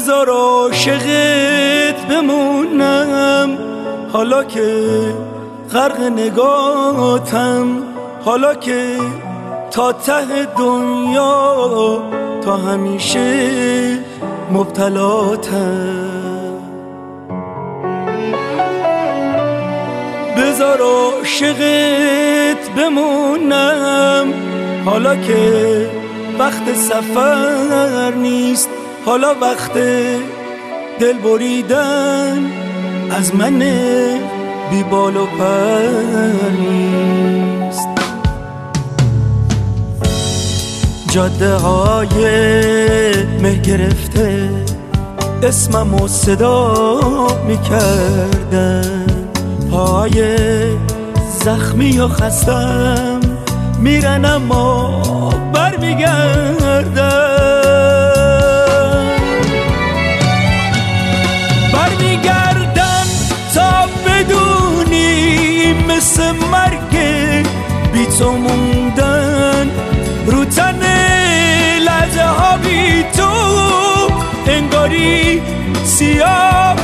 بذار عاشقت بمونم، حالا که غرق نگاتم، حالا که تا ته دنیا تا همیشه مبتلاتم. بذار عاشقت بمونم، حالا که وقت سفر نیست، حالا وقت دل بریدن از من بی بال و پر نیست. جاده های مه گرفته اسممو صدا میکردن، پای زخمی و خستم میرن اما بر میگردن تا بدونی مثل مرگ بی تو موندن، رو تن لحظه ها بی تو انگاری سیاه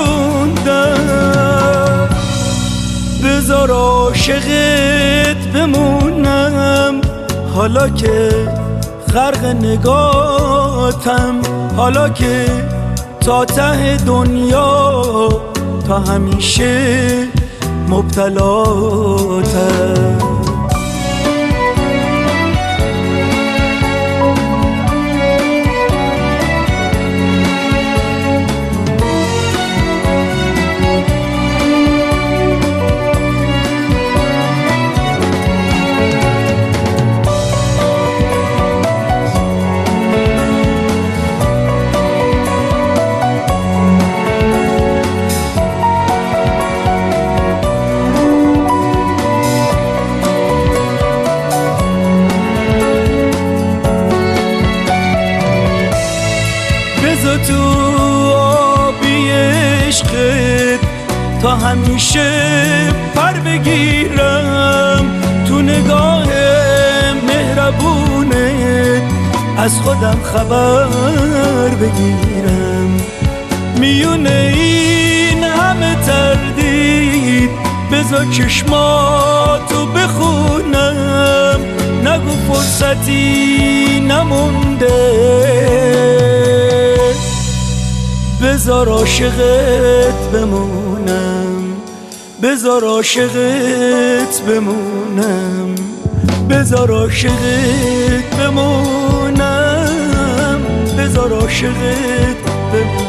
پوشوندن. بذار عاشقت بمونم، حالا که غرق نگاتم، حالا که تا ته دنیا تا همیشه مبتلاتم. بذار تو آبی عشقت تا همیشه پر بگیرم، تو نگاه مهربونت از خودم خبر بگیرم. میونه این همه تردید بذار چشماتو بخونم، نگو فرصتی نمونده. بذار عاشقت بمونم، بذار عاشقت بمونم، بذار عاشقت بمونم، بذار عاشقت بمونم.